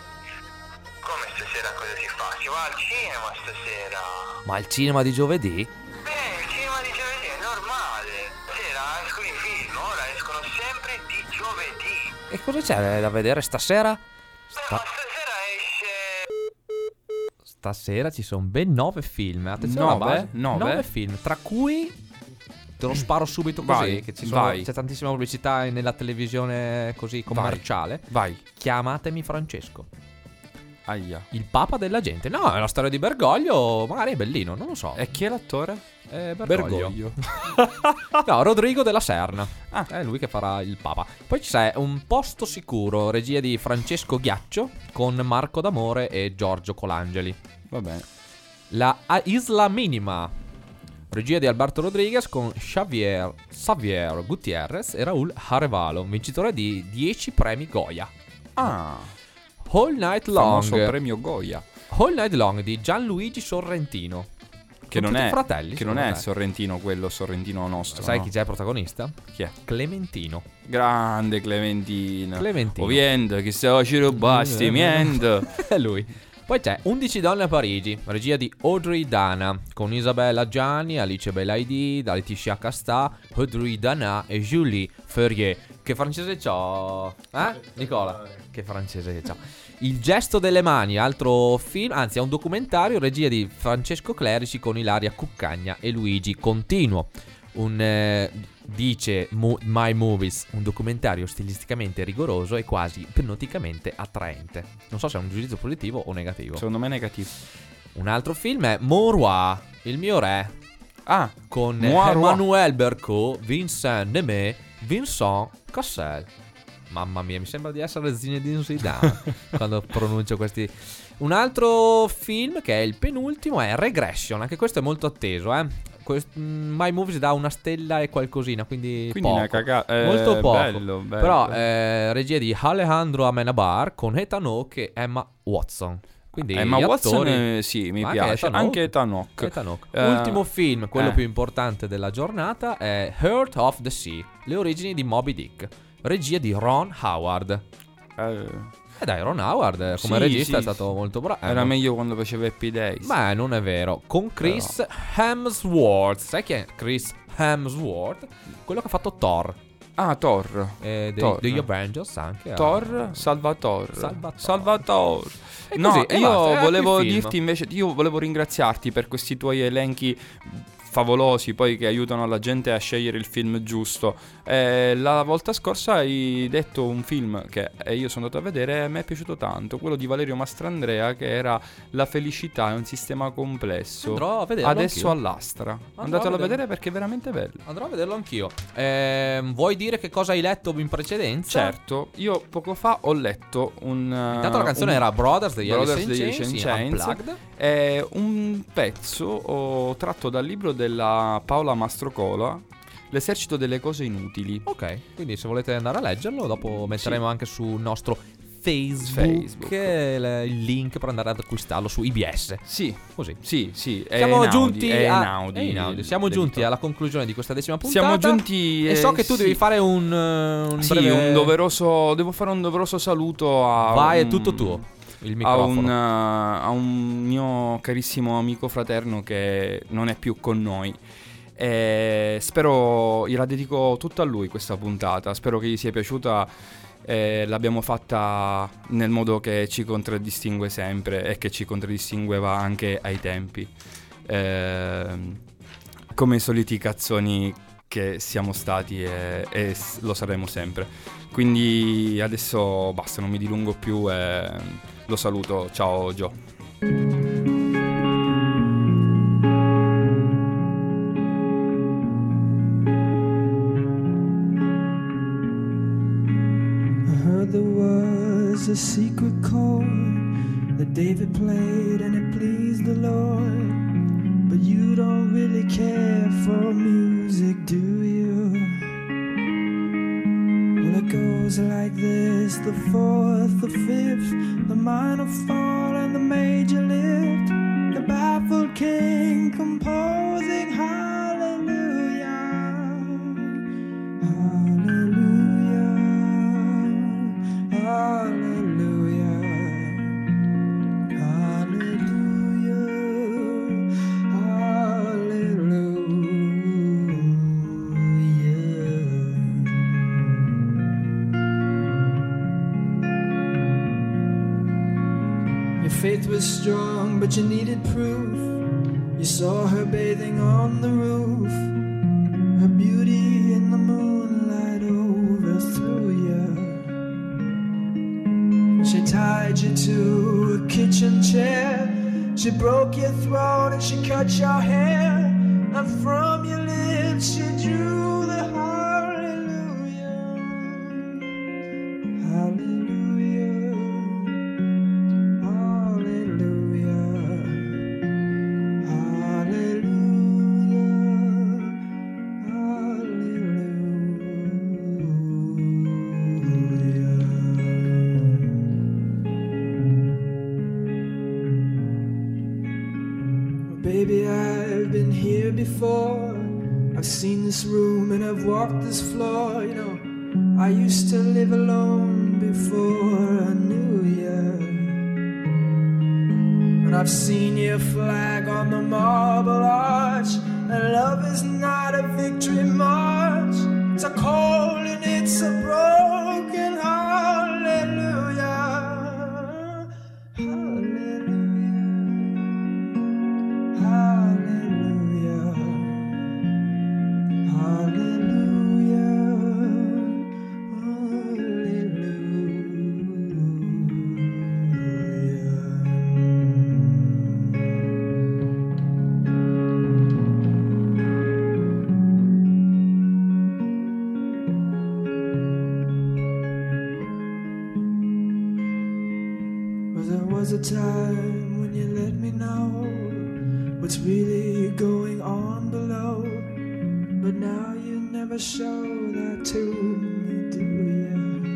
Come stasera cosa si fa? Si va al cinema stasera. Ma il cinema di giovedì? Beh, il cinema di giovedì è normale. Stasera escono i film, ora escono sempre di giovedì. E cosa c'è da vedere stasera? Sta... Beh, ma stasera esce... Stasera ci sono ben nove film. Attenzione alla Nove? base. Nove? Nove film, tra cui... Te lo sparo subito così, Vai, che ci sono, vai. c'è tantissima pubblicità nella televisione così commerciale. Vai. Chiamatemi Francesco. Aia. Il papa della gente. No, è la storia di Bergoglio, magari è bellino, non lo so. E chi è l'attore? Eh, Bergoglio. Bergoglio. No, Rodrigo della Serna. Ah. È lui che farà il papa. Poi c'è Un posto sicuro, regia di Francesco Ghiaccio, con Marco D'Amore e Giorgio Colangeli. Va bene. La Isla Minima, regia di Alberto Rodriguez, con Xavier, Xavier Gutierrez e Raúl Arevalo, vincitore di dieci premi Goya. Ah. All Night Long, Famoso premio Goya. All Night Long di Gianluigi Sorrentino. Che non, tutti è, fratelli, che non è secondo me. Sorrentino quello Sorrentino nostro. Sai no? chi c'è il protagonista? Chi è? Clementino. Grande Clementino. Clementino. Ovviamente, che se ci rubasti, niente. È lui. Poi c'è undici donne a Parigi, regia di Audrey Dana, con Isabella Gianni, Alice Belaidi, Laetitia Castà, Audrey Dana e Julie Ferrier. Che francese c'ho? Eh? Nicola? Che francese c'ho? Il gesto delle mani, altro film, anzi è un documentario, regia di Francesco Clerici, con Ilaria Cuccagna e Luigi Continuo. Un eh, dice Mo- My Movies, un documentario stilisticamente rigoroso e quasi ipnoticamente attraente. Non so se è un giudizio positivo o negativo. Secondo me è negativo. Un altro film è Mon Roi, il mio re. Ah, con Moi Roi. Emmanuel Berco, Vincent Nemé, Vincent Cassel. Mamma mia, mi sembra di essere Zinedine Zidane quando pronuncio questi. Un altro film che è il penultimo è Regression, anche questo è molto atteso, eh. Quest- My Movies dà una stella e qualcosina, quindi, Quindi poco. una caga- eh, molto poco. bello, bello. Però eh, regia di Alejandro Amenabar, con Ethan Hawke e Emma Watson. Quindi Emma gli Watson attori- eh, sì, mi Ma piace. Ethan Hawke. Anche Ethan Hawke. Ethan Hawke. Eh, Ultimo film, quello eh. più importante della giornata, è Heart of the Sea, le origini di Moby Dick, regia di Ron Howard. Eh, Eh dai, Ron Howard eh, come sì, regista sì, è stato molto bravo. Era meglio quando faceva Happy Days. Ma non è vero. Con Chris Hemsworth. Sai chi è Chris Hemsworth? Quello che ha fatto Thor. Ah, Thor. Eh, dei- Thor. degli Avengers anche. Thor, Salvatore. Salvatore. Salvatore. E No, così, e io basta, era volevo qui il film. dirti invece, io volevo ringraziarti per questi tuoi elenchi favolosi, poi che aiutano la gente a scegliere il film giusto. Eh, la volta scorsa hai detto un film che eh, io sono andato a vedere e mi è piaciuto tanto, quello di Valerio Mastrandrea, che era La felicità è un sistema complesso. Andrò a vederlo Adesso anch'io. all'Astra. Andrò Andatelo a a vederlo. vedere perché è veramente bello. Andrò a vederlo anch'io. Ehm, vuoi dire che cosa hai letto in precedenza? Certo, io poco fa ho letto un... Intanto la canzone un- era Brothers degli Brothers Alice in degli Chains, Alice in sì, Chains. Unplugged. È un pezzo oh, tratto dal libro della Paola Mastrocola, L'esercito delle cose inutili. Ok, quindi se volete andare a leggerlo, dopo metteremo anche sul nostro Facebook, Facebook. eh, le- il link per andare ad acquistarlo su I B S. Sì, così. Sì, sì, è Siamo Einaudi, giunti è a- Einaudi, è Einaudi. il- Siamo giunti l'editore. alla conclusione di questa decima puntata. Siamo giunti e so eh, che tu sì. devi fare un, eh, un Sì, breve... un doveroso devo fare un doveroso saluto a Vai, un- è tutto tuo. Il a microfono. un, uh, a un mio carissimo amico fraterno che non è più con noi. E spero, gliela dedico tutta a lui questa puntata. Spero che gli sia piaciuta. Eh, l'abbiamo fatta nel modo che ci contraddistingue sempre e che ci contraddistingueva anche ai tempi. Eh, come i soliti cazzoni che siamo stati e, e s- lo saremo sempre. Quindi adesso basta, non mi dilungo più e lo saluto. Ciao Gio. I heard there was a secret chord that David played and it pleased the Lord. But you don't really care for music, do you? Well, it goes like this: the fourth, the fifth, the minor fall and the major lift. The baffled king composing hallelujah, hallelujah, hallelujah, hallelujah, hallelujah. Your faith was strong, but you needed proof. You saw her bathing on the roof. Her beauty in the moonlight overthrew you. She tied tied you to a kitchen chair. She broke your throat and she cut your hair, and from your lips she drew the hallelujah, hallelujah, hallelujah, Baby, I've been here before. I've seen this room and I've walked this floor. You know, I used to live alone before I knew you. And I've seen your flag on the marble arch. And love is not a victory march. It's a cold and it's a broken hallelujah. Hallelujah, hallelujah, Well, there was a time when you let me know what's really going on below, but now you never show that to me, do you?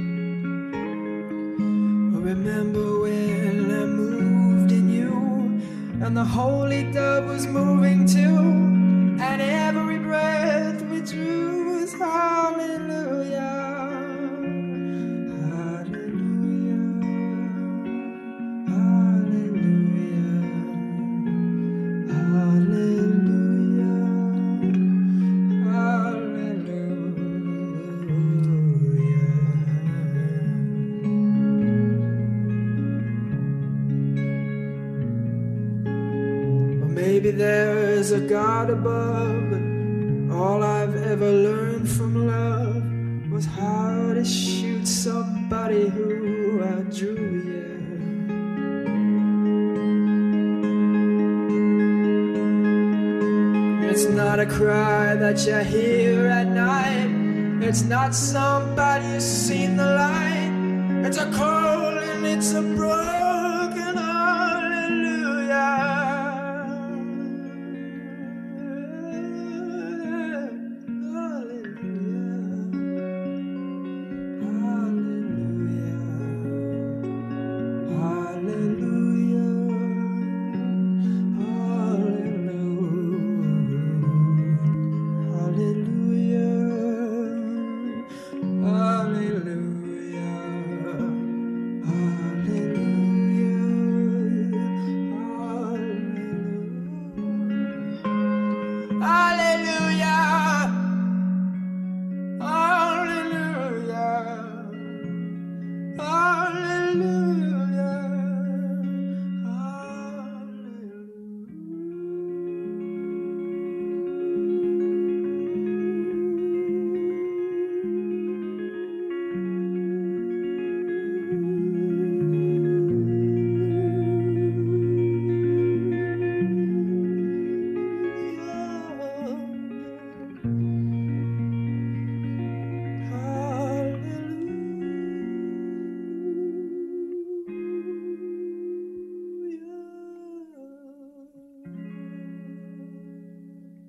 Remember when I moved in you, and the holy dove was moving too, and every breath we drew was hallelujah. Maybe there's a God above, but all I've ever learned from love was how to shoot somebody who outdrew you. It's not a cry that you hear at night. It's not somebody who's seen the light. It's a cold and it's a broken